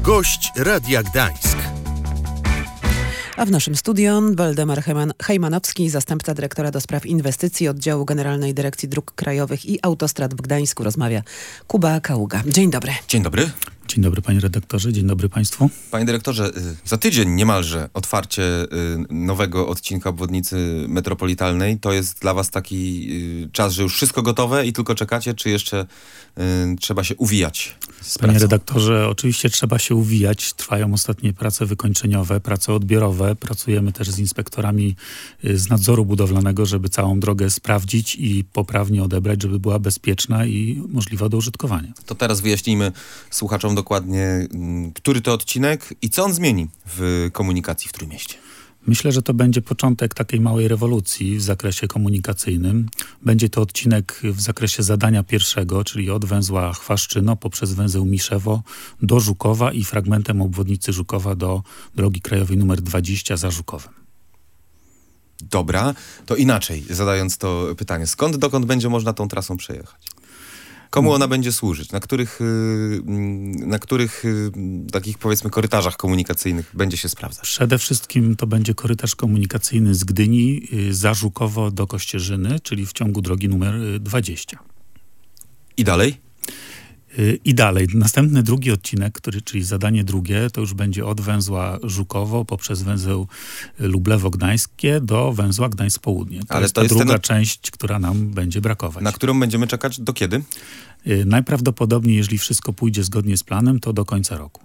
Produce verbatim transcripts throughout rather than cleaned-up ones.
Gość Radia Gdańsk. A w naszym studio Waldemar Hejmanowski, zastępca dyrektora do spraw inwestycji Oddziału Generalnej Dyrekcji Dróg Krajowych i Autostrad w Gdańsku. Rozmawia Kuba Kaługa. Dzień dobry. Dzień dobry. Dzień dobry panie redaktorze, dzień dobry państwu. Panie dyrektorze, za tydzień niemalże otwarcie nowego odcinka obwodnicy metropolitalnej. To jest dla was taki czas, że już wszystko gotowe i tylko czekacie, czy jeszcze y, trzeba się uwijać z Panie pracą? redaktorze, oczywiście trzeba się uwijać. Trwają ostatnie prace wykończeniowe, prace odbiorowe. Pracujemy też z inspektorami z nadzoru budowlanego, żeby całą drogę sprawdzić i poprawnie odebrać, żeby była bezpieczna i możliwa do użytkowania. To teraz wyjaśnijmy słuchaczom dokładnie, który to odcinek i co on zmieni w komunikacji w Trójmieście. Myślę, że to będzie początek takiej małej rewolucji w zakresie komunikacyjnym. Będzie to odcinek w zakresie zadania pierwszego, czyli od węzła Chwaszczyno poprzez węzeł Miszewo do Żukowa i fragmentem obwodnicy Żukowa do drogi krajowej numer dwadzieścia za Żukowem. Dobra, to inaczej, zadając to pytanie. Skąd, dokąd będzie można tą trasą przejechać? Komu ona będzie służyć? Na których, na których takich, powiedzmy, korytarzach komunikacyjnych będzie się sprawdzać? Przede wszystkim to będzie korytarz komunikacyjny z Gdyni za Żukowo do Kościerzyny, czyli w ciągu drogi numer dwadzieścia. I dalej? I dalej. Następny drugi odcinek, który, czyli zadanie drugie, to już będzie od węzła Żukowo poprzez węzeł Lublewo-Gdańskie do węzła Gdańsk-Południe. To Ale jest to ta jest druga ten... część, która nam będzie brakować. Na którą będziemy czekać do kiedy? Yy, najprawdopodobniej, jeżeli wszystko pójdzie zgodnie z planem, to do końca roku.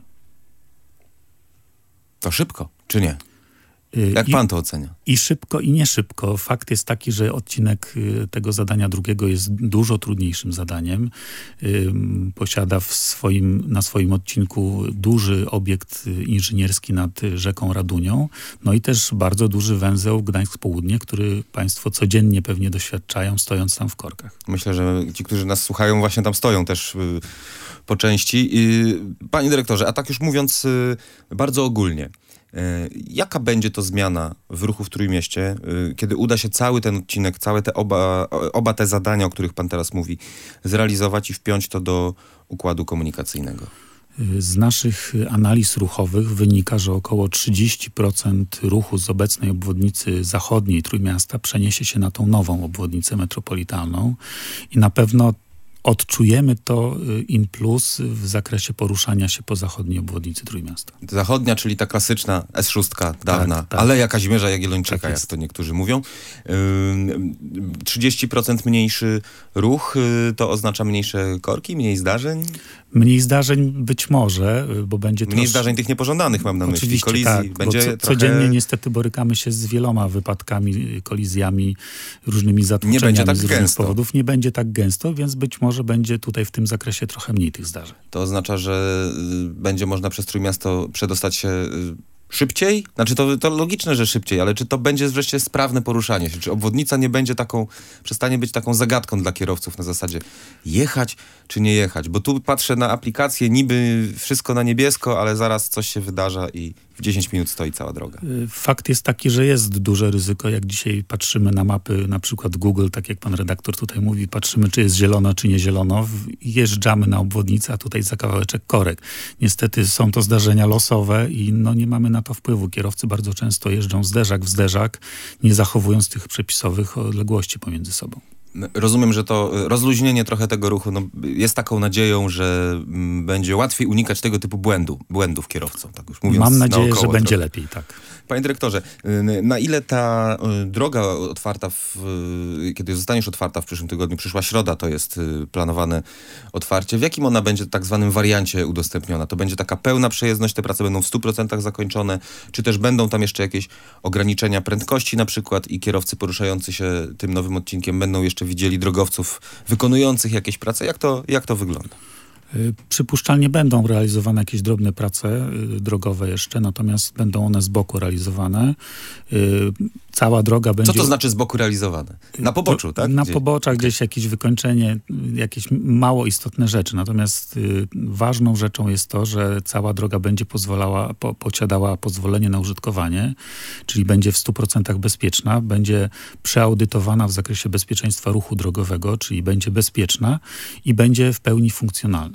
To szybko, czy nie? Yy, Jak i, pan to ocenia? I szybko, i nie szybko. Fakt jest taki, że odcinek y, tego zadania drugiego jest dużo trudniejszym zadaniem. Y, posiada w swoim, na swoim odcinku duży obiekt y, inżynierski nad y, rzeką Radunią. No i też bardzo duży węzeł Gdańsk-Południe, który państwo codziennie pewnie doświadczają, stojąc tam w korkach. Myślę, że ci, którzy nas słuchają, właśnie tam stoją też y, po części. Y, panie dyrektorze, a tak już mówiąc y, bardzo ogólnie, jaka będzie to zmiana w ruchu w Trójmieście, kiedy uda się cały ten odcinek, całe te oba, oba te zadania, o których pan teraz mówi, zrealizować i wpiąć to do układu komunikacyjnego? Z naszych analiz ruchowych wynika, że około trzydzieści procent ruchu z obecnej obwodnicy zachodniej Trójmiasta przeniesie się na tą nową obwodnicę metropolitalną i na pewno odczujemy to in plus w zakresie poruszania się po zachodniej obwodnicy Trójmiasta. Zachodnia, czyli ta klasyczna S sześć dawna, tak, tak. Aleja Kazimierza Jagiellończyka, tak jak to niektórzy mówią. trzydzieści procent mniejszy ruch, to oznacza mniejsze korki, mniej zdarzeń? Mniej zdarzeń być może, bo będzie Mniej trosz... zdarzeń tych niepożądanych, mam na myśli, Oczywiście, kolizji. tak, Będzie co, trochę... Codziennie niestety borykamy się z wieloma wypadkami, kolizjami, różnymi zatłuczeniami. Nie będzie tak z różnych gęsto. powodów. Nie będzie tak gęsto, więc być może będzie tutaj w tym zakresie trochę mniej tych zdarzeń. To oznacza, że y, będzie można przez Trójmiasto przedostać się y, szybciej? Znaczy to, to logiczne, że szybciej, ale czy to będzie wreszcie sprawne poruszanie się? Czy obwodnica nie będzie taką, przestanie być taką zagadką dla kierowców na zasadzie jechać czy nie jechać? Bo tu patrzę na aplikację, niby wszystko na niebiesko, ale zaraz coś się wydarza i w dziesięć minut stoi cała droga. Fakt jest taki, że jest duże ryzyko. Jak dzisiaj patrzymy na mapy, na przykład Google, tak jak pan redaktor tutaj mówi, patrzymy, czy jest zielono, czy nie zielono. Jeżdżamy na obwodnicę, a tutaj za kawałeczek korek. Niestety są to zdarzenia losowe i no nie mamy na to wpływu. Kierowcy bardzo często jeżdżą zderzak w zderzak, nie zachowując tych przepisowych odległości pomiędzy sobą. Rozumiem, że to rozluźnienie trochę tego ruchu no, jest taką nadzieją, że m, będzie łatwiej unikać tego typu błędu, błędów kierowcom, tak już mówiąc. Mam nadzieję, naokoło że będzie trochę. lepiej, tak. Panie dyrektorze, na ile ta droga otwarta, w, kiedy zostaniesz otwarta w przyszłym tygodniu, przyszła środa to jest planowane otwarcie, w jakim ona będzie tak zwanym wariancie udostępniona? To będzie taka pełna przejezdność, te prace będą w stu procentach zakończone, czy też będą tam jeszcze jakieś ograniczenia prędkości na przykład i kierowcy poruszający się tym nowym odcinkiem będą jeszcze widzieli drogowców wykonujących jakieś prace? Jak to, jak to wygląda? Przypuszczalnie będą realizowane jakieś drobne prace drogowe jeszcze, natomiast będą one z boku realizowane. Cała droga będzie... Co to znaczy z boku realizowane? Na poboczu, to, tak? Na Gdzie? poboczach gdzieś jakieś wykończenie, jakieś mało istotne rzeczy. Natomiast y, ważną rzeczą jest to, że cała droga będzie pozwalała, po, posiadała pozwolenie na użytkowanie, czyli będzie w stu procentach bezpieczna, będzie przeaudytowana w zakresie bezpieczeństwa ruchu drogowego, czyli będzie bezpieczna i będzie w pełni funkcjonalna.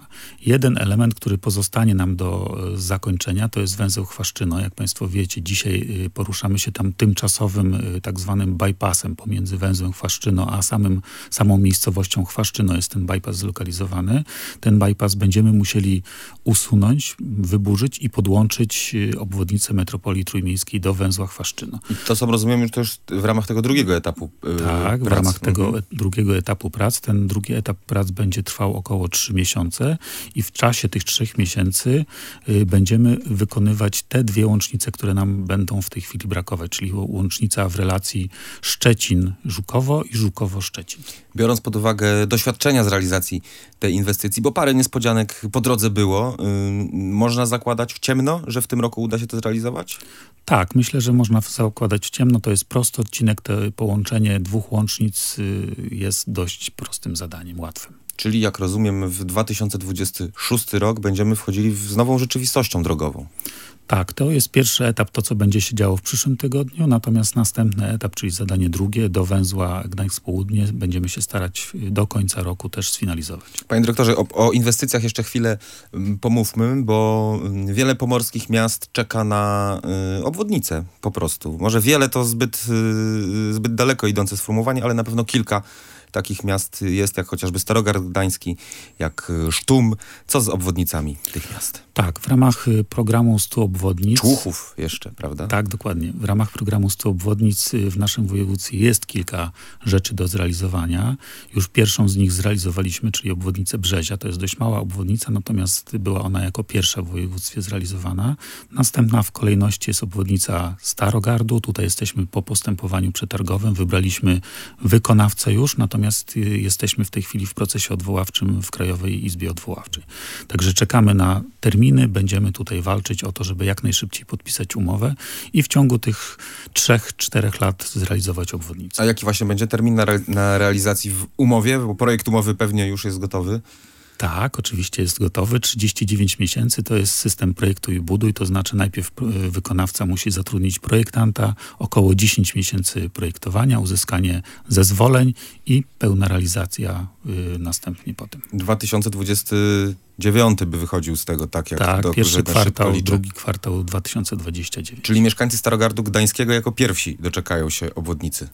zakończona. Jeden element, który pozostanie nam do e, zakończenia, to jest węzeł Chwaszczyno. Jak państwo wiecie, dzisiaj e, poruszamy się tam tymczasowym e, tak zwanym bypassem pomiędzy węzłem Chwaszczyno a samym, samą miejscowością Chwaszczyno jest ten bypass zlokalizowany. Ten bypass będziemy musieli usunąć, wyburzyć i podłączyć e, obwodnicę metropolii trójmiejskiej do węzła Chwaszczyno. I to są, rozumiem, już też w ramach tego drugiego etapu e, Tak, prac. w ramach tego Mhm. drugiego etapu prac. Ten drugi etap prac będzie trwał około trzy miesiące i w czasie tych trzech miesięcy y, będziemy wykonywać te dwie łącznice, które nam będą w tej chwili brakować, czyli łącznica w relacji Szczecin-Żukowo i Żukowo-Szczecin. Biorąc pod uwagę doświadczenia z realizacji tej inwestycji, bo parę niespodzianek po drodze było, y, można zakładać w ciemno, że w tym roku uda się to zrealizować? Tak, myślę, że można zakładać w ciemno. To jest prosty odcinek, to połączenie dwóch łącznic y, jest dość prostym zadaniem, łatwym. Czyli, jak rozumiem, w dwa tysiące dwudziesty szósty rok będziemy wchodzili w, z nową rzeczywistością drogową. Tak, to jest pierwszy etap, to co będzie się działo w przyszłym tygodniu, natomiast następny etap, czyli zadanie drugie do węzła Gdańsk Południe, będziemy się starać do końca roku też sfinalizować. Panie dyrektorze, o, o inwestycjach jeszcze chwilę mm, pomówmy, bo mm, wiele pomorskich miast czeka na y, obwodnicę po prostu. Może wiele to zbyt, y, zbyt daleko idące sformułowanie, ale na pewno kilka takich miast jest, jak chociażby Starogard Gdański, jak y, Sztum. Co z obwodnicami tych miast? Tak, w ramach y, programu stu obwodnic... Człuchów jeszcze, prawda? Tak, dokładnie. W ramach programu stu obwodnic y, w naszym województwie jest kilka rzeczy do zrealizowania. Już pierwszą z nich zrealizowaliśmy, czyli obwodnicę Brzezia. To jest dość mała obwodnica, natomiast była ona jako pierwsza w województwie zrealizowana. Następna w kolejności jest obwodnica Starogardu. Tutaj jesteśmy po postępowaniu przetargowym. Wybraliśmy wykonawcę już, natomiast y, jesteśmy w tej chwili w procesie odwoławczym w Krajowej Izbie Odwoławczej. Także czekamy na termin. Będziemy tutaj walczyć o to, żeby jak najszybciej podpisać umowę i w ciągu tych trzech, czterech lat zrealizować obwodnicę. A jaki właśnie będzie termin na, re, na realizacji w umowie? Bo projekt umowy pewnie już jest gotowy. Tak, oczywiście jest gotowy. trzydzieści dziewięć miesięcy to jest system projektuj i buduj, to znaczy najpierw wykonawca musi zatrudnić projektanta, około dziesięć miesięcy projektowania, uzyskanie zezwoleń i pełna realizacja y, następnie po tym. dwa tysiące dwudziesty dziewiąty by wychodził z tego, tak jak Tak, do pierwszy kwartał, liczę. drugi kwartał dwa tysiące dwudziesty dziewiąty. Czyli mieszkańcy Starogardu Gdańskiego jako pierwsi doczekają się obwodnicy.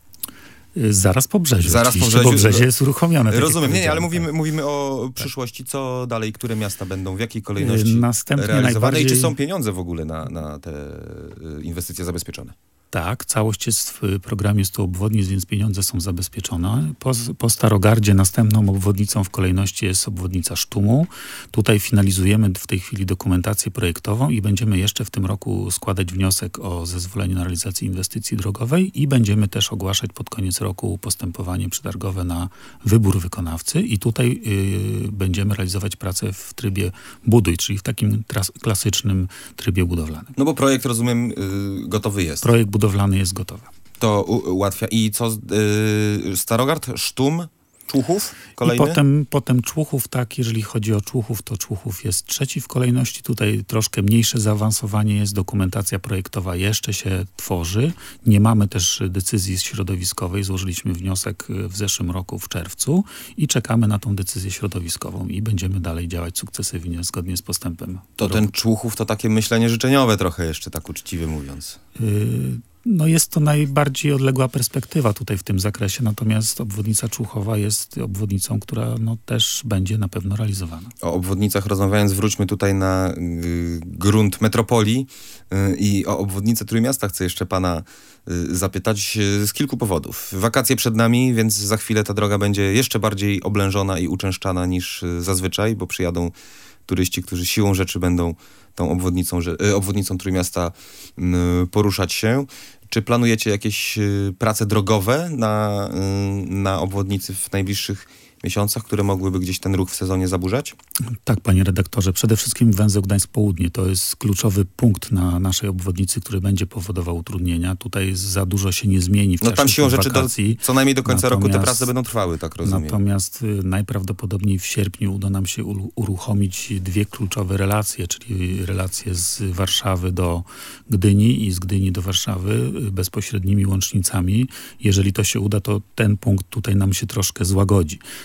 Zaraz po Brzeziu. Zaraz po Brzeziu. Bo Brzeziu. Brzezie jest uruchomione. Tak Rozumiem, nie, nie, ale tak. mówimy, mówimy o przyszłości. Co dalej, które miasta będą, w jakiej kolejności Następnie realizowane najbardziej... i czy są pieniądze w ogóle na, na te inwestycje zabezpieczone? Tak, całość jest w programie stu obwodnic, więc pieniądze są zabezpieczone. Po, po Starogardzie następną obwodnicą w kolejności jest obwodnica Sztumu. Tutaj finalizujemy w tej chwili dokumentację projektową i będziemy jeszcze w tym roku składać wniosek o zezwolenie na realizację inwestycji drogowej i będziemy też ogłaszać pod koniec roku postępowanie przetargowe na wybór wykonawcy i tutaj y, będziemy realizować pracę w trybie buduj, czyli w takim tras- klasycznym trybie budowlanym. No bo projekt, rozumiem, yy, gotowy jest. Projekt budowlany jest gotowy. To u- ułatwia. I co, yy, Starogard, Sztum, Człuchów? Kolejny? I potem, potem Człuchów, tak, jeżeli chodzi o Człuchów, to Człuchów jest trzeci w kolejności. Tutaj troszkę mniejsze zaawansowanie jest, dokumentacja projektowa jeszcze się tworzy. Nie mamy też decyzji środowiskowej. Złożyliśmy wniosek w zeszłym roku w czerwcu i czekamy na tą decyzję środowiskową i będziemy dalej działać sukcesywnie zgodnie z postępem. To roku. ten Człuchów to takie myślenie życzeniowe trochę jeszcze, tak uczciwie mówiąc. Y- No jest to najbardziej odległa perspektywa tutaj w tym zakresie, natomiast obwodnica Człuchowa jest obwodnicą, która no, też będzie na pewno realizowana. O obwodnicach rozmawiając, wróćmy tutaj na y, grunt metropolii y, i o obwodnicę Trójmiasta chcę jeszcze pana y, zapytać y, z kilku powodów. Wakacje przed nami, więc za chwilę ta droga będzie jeszcze bardziej oblężona i uczęszczana niż y, zazwyczaj, bo przyjadą turyści, którzy siłą rzeczy będą tą obwodnicą, że, y, obwodnicą Trójmiasta y, poruszać się. Czy planujecie jakieś y, prace drogowe na, y, na obwodnicy w najbliższych miesiącach, które mogłyby gdzieś ten ruch w sezonie zaburzać? Tak, panie redaktorze. Przede wszystkim węzeł Gdańsk Południe to jest kluczowy punkt na naszej obwodnicy, który będzie powodował utrudnienia. Tutaj za dużo się nie zmieni w No czasie tam siłą rzeczy do, wakacji. co najmniej do końca Natomiast- roku te prace będą trwały, tak rozumiem. Natomiast y, najprawdopodobniej w sierpniu uda nam się ulu- uruchomić dwie kluczowe relacje, czyli relacje z Warszawy do Gdyni i z Gdyni do Warszawy y, bezpośrednimi łącznicami. Jeżeli to się uda, to ten punkt tutaj nam się troszkę złagodzi.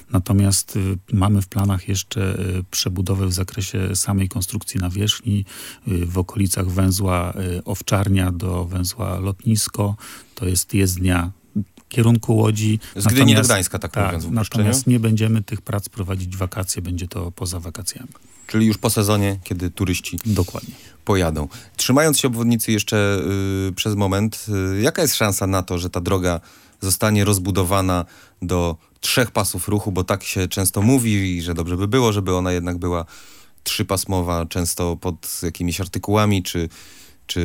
Natomiast y, mamy w planach jeszcze y, przebudowę w zakresie samej konstrukcji nawierzchni y, w okolicach węzła y, Owczarnia do węzła Lotnisko. To jest jezdnia kierunku Łodzi. Z Gdyni do Gdańska, tak, tak mówiąc w uproszczeniu. Natomiast nie będziemy tych prac prowadzić w wakacje, będzie to poza wakacjami. Czyli już po sezonie, kiedy turyści Dokładnie. pojadą. Trzymając się obwodnicy jeszcze y, przez moment, y, jaka jest szansa na to, że ta droga zostanie rozbudowana do trzech pasów ruchu, bo tak się często mówi, że dobrze by było, żeby ona jednak była trzypasmowa, często pod jakimiś artykułami, czy czy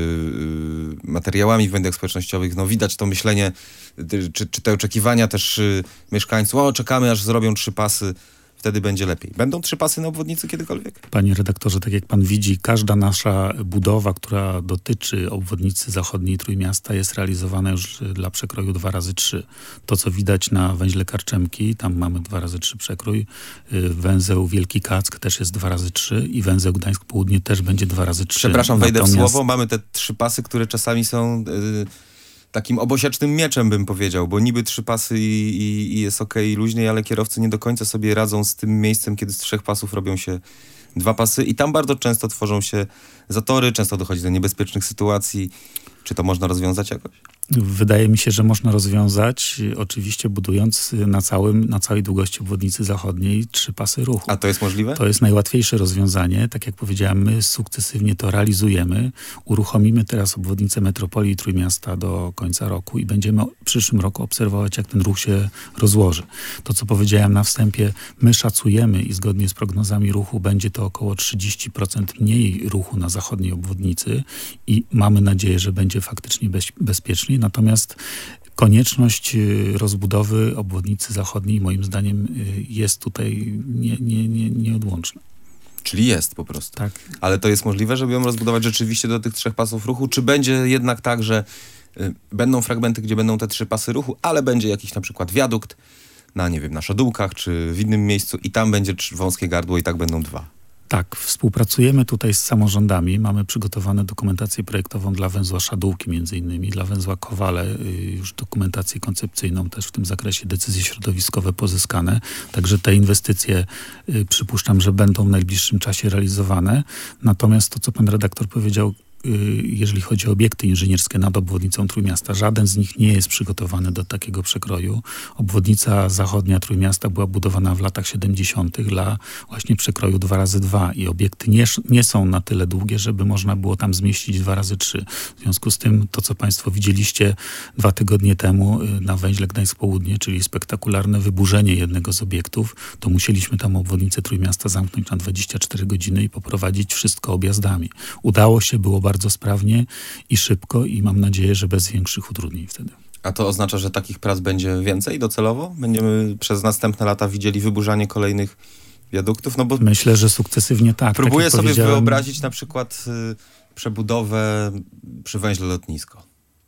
y, materiałami w mediach społecznościowych, no widać to myślenie, y, czy, czy te oczekiwania też y, mieszkańców, o czekamy aż zrobią trzy pasy, wtedy będzie lepiej. Będą trzy pasy na obwodnicy kiedykolwiek? Panie redaktorze, tak jak pan widzi, każda nasza budowa, która dotyczy obwodnicy zachodniej Trójmiasta, jest realizowana już dla przekroju dwa razy trzy. To, co widać na węźle Karczemki, tam mamy dwa razy trzy przekrój. Węzeł Wielki Kack też jest dwa razy trzy i węzeł Gdańsk Południe też będzie dwa razy trzy. Przepraszam, wejdę Natomiast... w słowo. Mamy te trzy pasy, które czasami są... Yy... takim obosiecznym mieczem, bym powiedział, bo niby trzy pasy i, i, i jest okej, okay, luźniej, ale kierowcy nie do końca sobie radzą z tym miejscem, kiedy z trzech pasów robią się dwa pasy i tam bardzo często tworzą się zatory, często dochodzi do niebezpiecznych sytuacji. Czy to można rozwiązać jakoś? Wydaje mi się, że można rozwiązać, oczywiście budując na, całym, na całej długości obwodnicy zachodniej trzy pasy ruchu. A to jest możliwe? To jest najłatwiejsze rozwiązanie. Tak jak powiedziałem, my sukcesywnie to realizujemy. Uruchomimy teraz obwodnicę metropolii Trójmiasta do końca roku i będziemy w przyszłym roku obserwować, jak ten ruch się rozłoży. To, co powiedziałem na wstępie, my szacujemy i zgodnie z prognozami ruchu będzie to około trzydzieści procent mniej ruchu na zachodniej obwodnicy i mamy nadzieję, że będzie faktycznie bez, bezpieczniej. Natomiast konieczność rozbudowy obwodnicy zachodniej moim zdaniem jest tutaj nie, nie, nie, nieodłączna. Czyli jest po prostu. Tak. Ale to jest możliwe, żeby ją rozbudować rzeczywiście do tych trzech pasów ruchu? Czy będzie jednak tak, że y, będą fragmenty, gdzie będą te trzy pasy ruchu, ale będzie jakiś na przykład wiadukt na, nie wiem, na Szadółkach, czy w innym miejscu i tam będzie wąskie gardło i tak będą dwa? Tak, współpracujemy tutaj z samorządami. Mamy przygotowaną dokumentację projektową dla węzła Szadółki między innymi, dla węzła Kowale, już dokumentację koncepcyjną też w tym zakresie, decyzje środowiskowe pozyskane. Także te inwestycje przypuszczam, że będą w najbliższym czasie realizowane. Natomiast to, co pan redaktor powiedział, jeżeli chodzi o obiekty inżynierskie nad obwodnicą Trójmiasta, żaden z nich nie jest przygotowany do takiego przekroju. Obwodnica zachodnia Trójmiasta była budowana w latach siedemdziesiątych dla właśnie przekroju dwa razy dwa i obiekty nie, nie są na tyle długie, żeby można było tam zmieścić dwa razy trzy. W związku z tym to, co państwo widzieliście dwa tygodnie temu na węźle Gdańsk Południe, czyli spektakularne wyburzenie jednego z obiektów, to musieliśmy tam obwodnicę Trójmiasta zamknąć na dwadzieścia cztery godziny i poprowadzić wszystko objazdami. Udało się, było bardzo bardzo sprawnie i szybko i mam nadzieję, że bez większych utrudnień wtedy. A to oznacza, że takich prac będzie więcej docelowo? Będziemy przez następne lata widzieli wyburzanie kolejnych wiaduktów? No bo myślę, że sukcesywnie tak. Próbuję tak sobie powiedziałem... wyobrazić na przykład y, przebudowę przy węźle Lotnisko.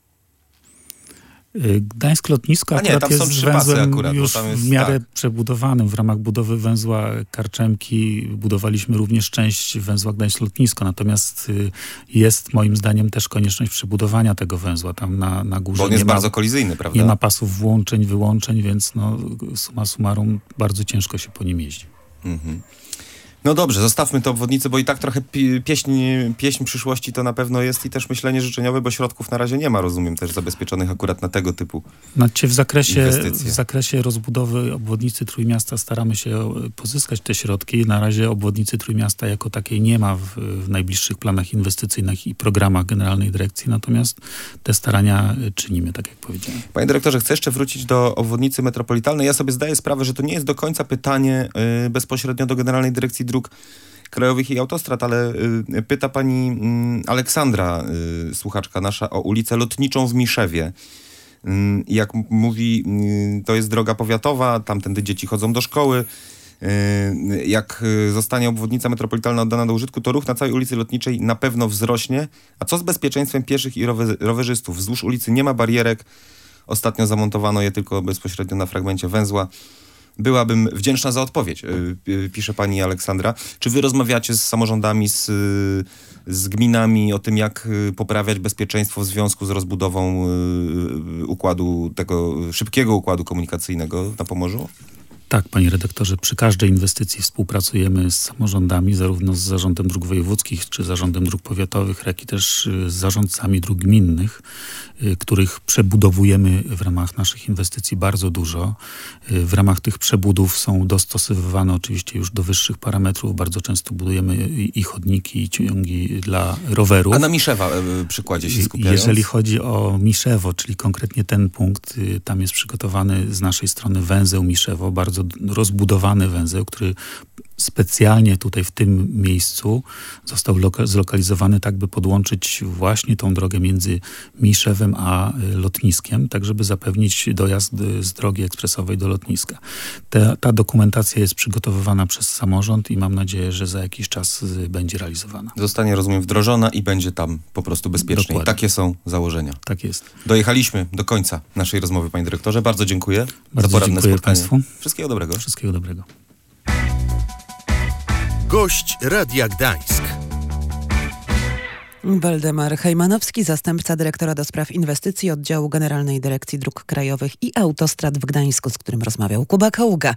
Gdańsk Lotnisko nie, akurat jest węzłem akurat, już tam jest, w miarę tak. przebudowanym. W ramach budowy węzła Karczemki budowaliśmy również część węzła Gdańsk Lotnisko. Natomiast jest moim zdaniem też konieczność przebudowania tego węzła. Tam na, na górze Bo on jest nie ma, bardzo kolizyjny, prawda? Nie ma pasów włączeń, wyłączeń, więc no, summa summarum bardzo ciężko się po nim jeździ. Mhm. No dobrze, zostawmy tę obwodnicę, bo i tak trochę pi- pieśń, pieśń przyszłości to na pewno jest i też myślenie życzeniowe, bo środków na razie nie ma, rozumiem, też zabezpieczonych akurat na tego typu Znaczy w zakresie, inwestycje. w zakresie rozbudowy obwodnicy Trójmiasta staramy się pozyskać te środki. Na razie obwodnicy Trójmiasta jako takiej nie ma w, w najbliższych planach inwestycyjnych i programach Generalnej Dyrekcji, natomiast te starania czynimy, tak jak powiedziałem. Panie dyrektorze, chcę jeszcze wrócić do obwodnicy metropolitalnej. Ja sobie zdaję sprawę, że to nie jest do końca pytanie y, bezpośrednio do Generalnej Dyrekcji Dróg Krajowych i Autostrad, ale y, pyta pani y, Aleksandra, y, słuchaczka nasza, o ulicę Lotniczą w Miszewie. Y, jak m- mówi, y, to jest droga powiatowa, tamtędy dzieci chodzą do szkoły. Y, jak y, zostanie obwodnica metropolitalna oddana do użytku, to ruch na całej ulicy Lotniczej na pewno wzrośnie. A co z bezpieczeństwem pieszych i rower- rowerzystów? Wzdłuż ulicy nie ma barierek. Ostatnio zamontowano je tylko bezpośrednio na fragmencie węzła. Byłabym wdzięczna za odpowiedź, yy, pisze pani Aleksandra. Czy wy rozmawiacie z samorządami, z, yy, z gminami o tym, jak yy, poprawiać bezpieczeństwo w związku z rozbudową yy, układu, tego szybkiego układu komunikacyjnego na Pomorzu? Tak, panie redaktorze, przy każdej inwestycji współpracujemy z samorządami, zarówno z Zarządem Dróg Wojewódzkich, czy Zarządem Dróg Powiatowych, jak i też z zarządcami dróg gminnych, których przebudowujemy w ramach naszych inwestycji bardzo dużo. W ramach tych przebudów są dostosowywane oczywiście już do wyższych parametrów. Bardzo często budujemy i chodniki, i ciągi dla rowerów. A na Miszewa y, przykładzie się skupiając? Jeżeli chodzi o Miszewo, czyli konkretnie ten punkt, tam jest przygotowany z naszej strony węzeł Miszewo, bardzo rozbudowany węzeł, który specjalnie tutaj w tym miejscu został loka- zlokalizowany tak, by podłączyć właśnie tą drogę między Miszewem a lotniskiem, tak żeby zapewnić dojazd z drogi ekspresowej do lotniska. Ta, ta dokumentacja jest przygotowywana przez samorząd i mam nadzieję, że za jakiś czas będzie realizowana. Zostanie, rozumiem, wdrożona i będzie tam po prostu bezpiecznie. Dokładnie. Takie są założenia. Tak jest. Dojechaliśmy do końca naszej rozmowy, panie dyrektorze. Bardzo dziękuję Bardzo za poradne dziękuję spotkanie. państwu. Wszystkiego dobrego. Wszystkiego dobrego. Gość Radia Gdańsk. Waldemar Hejmanowski, zastępca dyrektora do spraw inwestycji oddziału Generalnej Dyrekcji Dróg Krajowych i Autostrad w Gdańsku, z którym rozmawiał Kuba Kaługa.